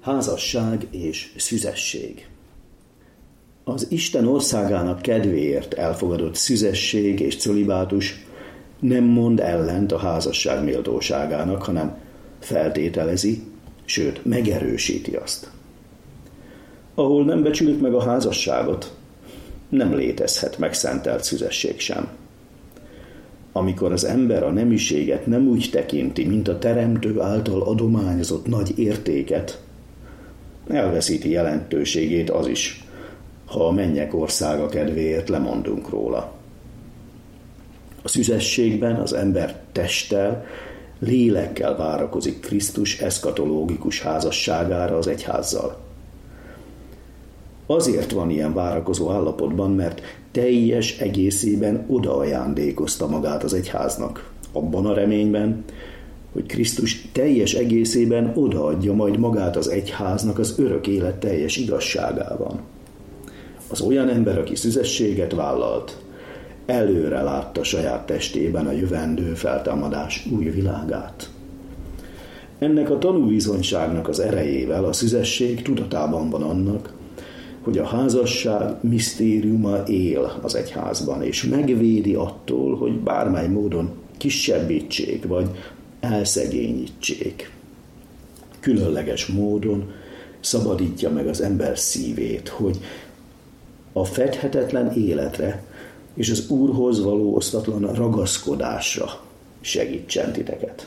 Házasság és szüzesség. Az Isten országának kedvéért elfogadott szüzesség és cölibátus nem mond ellent a házasság méltóságának, hanem feltételezi, sőt megerősíti azt. Ahol nem becsülik meg a házasságot, nem létezhet megszentelt szüzesség sem. Amikor az ember a nemiséget nem úgy tekinti, mint a Teremtő által adományozott nagy értéket, elveszíti jelentőségét az is, ha a mennyek országa kedvéért lemondunk róla. A szüzességben az ember testtel, lélekkel várakozik Krisztus eszkatológikus házasságára az egyházzal. Azért van ilyen várakozó állapotban, mert teljes egészében odaajándékozta magát az egyháznak, abban a reményben, hogy Krisztus teljes egészében odaadja majd magát az egyháznak az örök élet teljes igazságában. Az olyan ember, aki szüzességet vállalt, előre látta saját testében a jövendő feltámadás új világát. Ennek a tanúbizonyságnak az erejével a szüzesség tudatában van annak, hogy a házasság misztériuma él az egyházban, és megvédi attól, hogy bármely módon kisebbítsék, vagy elszegényítsék. Különleges módon szabadítja meg az ember szívét, hogy a fedhetetlen életre és az Úrhoz való osztatlan ragaszkodásra segítsen titeket.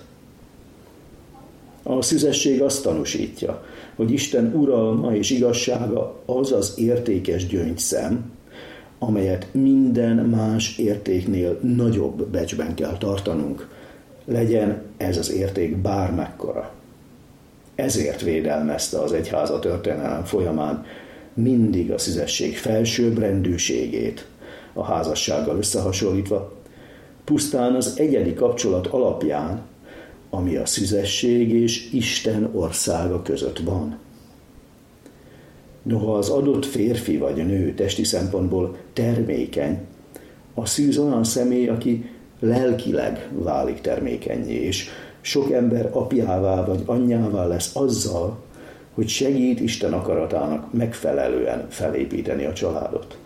A szüzesség azt tanúsítja, hogy Isten uralma és igazsága az az értékes gyöngyszem, amelyet minden más értéknél nagyobb becsben kell tartanunk, legyen ez az érték bármekkora. Ezért védelmezte az egyház a történelem folyamán mindig a szüzesség felsőbbrendűségét, a házassággal összehasonlítva, pusztán az egyedi kapcsolat alapján, ami a szüzesség és Isten országa között van. Noha az adott férfi vagy nő testi szempontból termékeny, a szűz olyan személy, aki lelkileg válik termékennyé, és sok ember apjává vagy anyjává lesz azzal, hogy segít Isten akaratának megfelelően felépíteni a családot.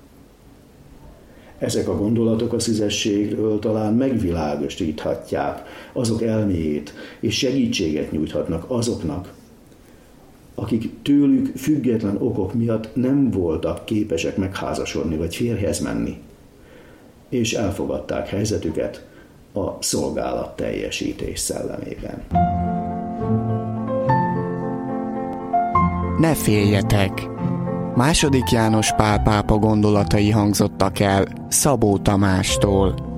Ezek a gondolatok a szüzességről talán megvilágosíthatják azok elméjét, és segítséget nyújthatnak azoknak, akik tőlük független okok miatt nem voltak képesek megházasodni vagy férjhez menni, és elfogadták helyzetüket a szolgálat teljesítés szellemében. Ne féljetek! II. János Pál pápa gondolatai hangzottak el Szabó Tamástól.